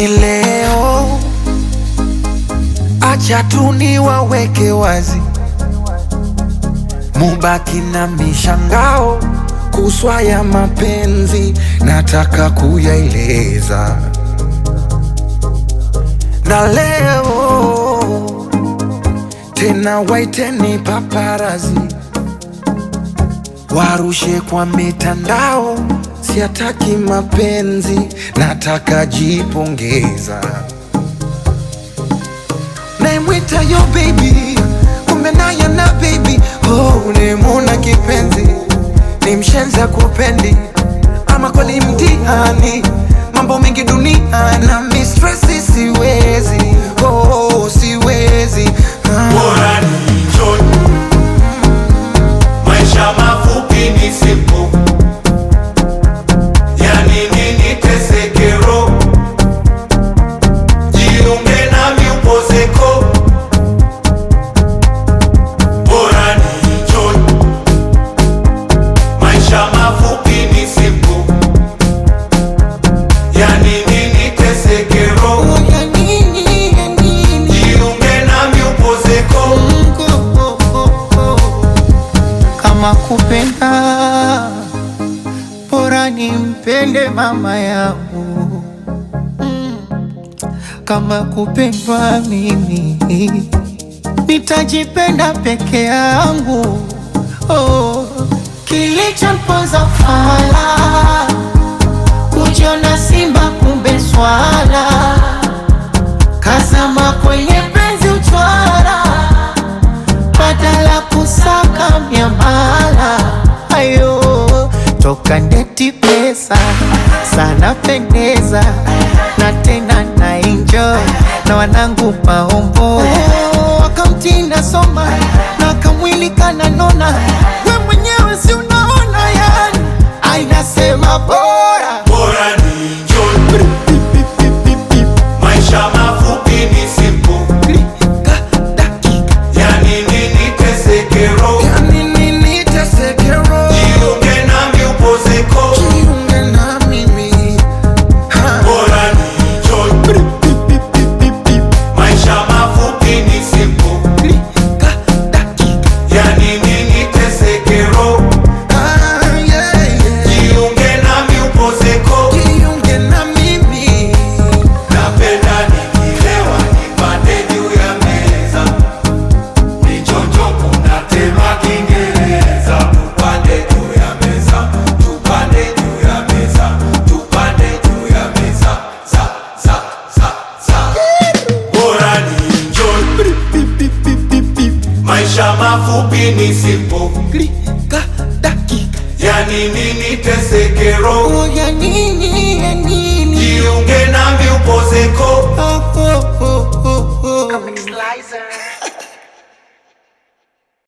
ni leo, acha tu niwaweke wazi, mubaki na mishangao kuswa ya mapenzi, nataka kuyaeleza. Na leo tena waiteni paparazi, warushe kwa mitandao, siataki mapenzi, nataka jipongeza. Naimwita yo baby, kumbe naye na baby. Oh, nimuna kipenzi, ni mshenza kupendi, ama kweli mtihani, mambo mengi dunia na mistressi, siwezi, oh, siwezi. Bora ni enjoy, maisha mafupi ni simple, yani nini tesekero, jiunge nami upozeko. Bora ni enjoy, maisha mafupi ni simple, yani nini tesekero, jiunge nami upozeko. Kama kupenda, bora nimpende mama yangu. Kama kupendwa mimi, nitajipenda peke yangu. Oh, kilichomponza fala, kujiona simba kumbe swala, kazama kwenye penzi uchwara, badala kusaka miamala. Ayo, toka ndeti pesa, sana pendeza, na tena na enjoy, na wanangu maombo. Wakamtinda soma, na kamwili kananona, we mwenyewe si unaona yani, ainasema bora. Bora ni enjoy, maisha mafupi ni simple, yani nini tesekero, jiunge nami upozeko. Bora ni enjoy, maisha mafupi ni simple, yani nini tesekero, jiunge nami upozeko. Napenda nikilewa nipande juu ya meza, nichonjo kunatema Kiingereza. Tupande juu ya meza, tupande juu ya meza, tupande juu ya meza, za, za, za, za. Bora ni enjoy, maisha mafupi ni simple, yani nini tesekero, jiunge nami upozeko. Comic Slicer.